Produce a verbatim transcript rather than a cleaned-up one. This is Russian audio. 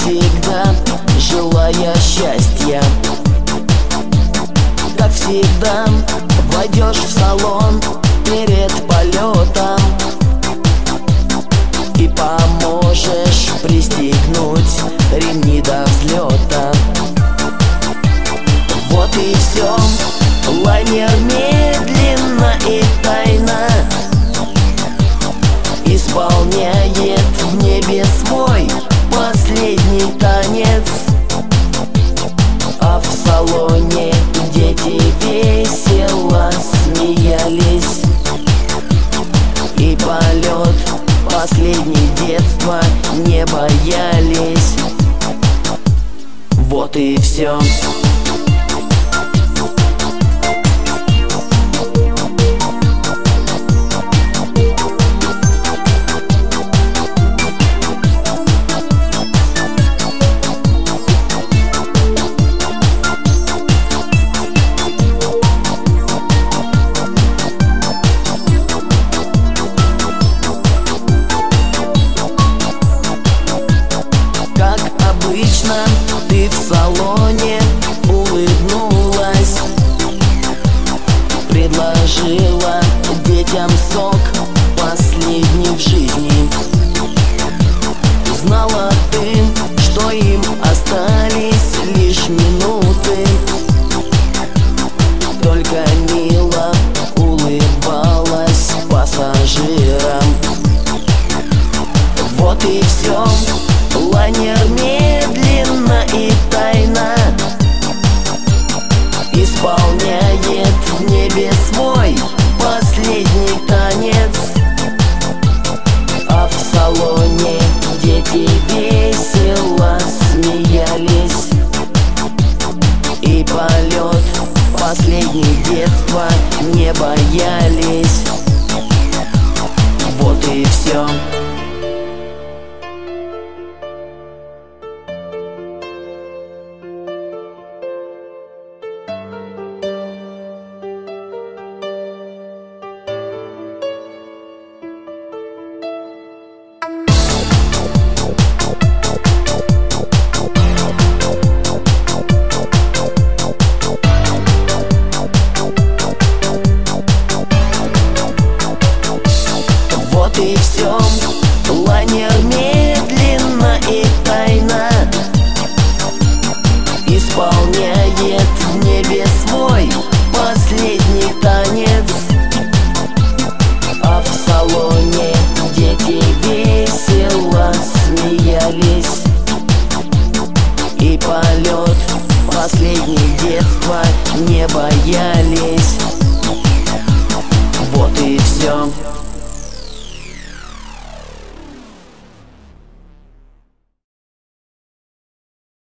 всегда, желая счастья. Как всегда, войдешь в салон перед полетом и поможешь пристегнуть ремни до взлета. Вот и все, лайнер медленно и тайно исполняет в небе свой последний танец. А в салоне дети весело смеялись, и полет последний детства не боялись. Вот и все. Обычно ты в салоне улыбнулась, предложила детям сок последний в жизни. Знала ты, что им остались лишь минуты, только мило улыбалась пассажирам. Вот и все. Лайнер медленно и тайно исполняет в небе свой последний танец. А в салоне дети весело смеялись, и полет последний детства не боялись. Вот и все. Вот и все, лайнер медленно и тайно исполняет в небе свой последний танец. А в салоне дети весело смеялись, и полет последний детства не боялись. Вот и все.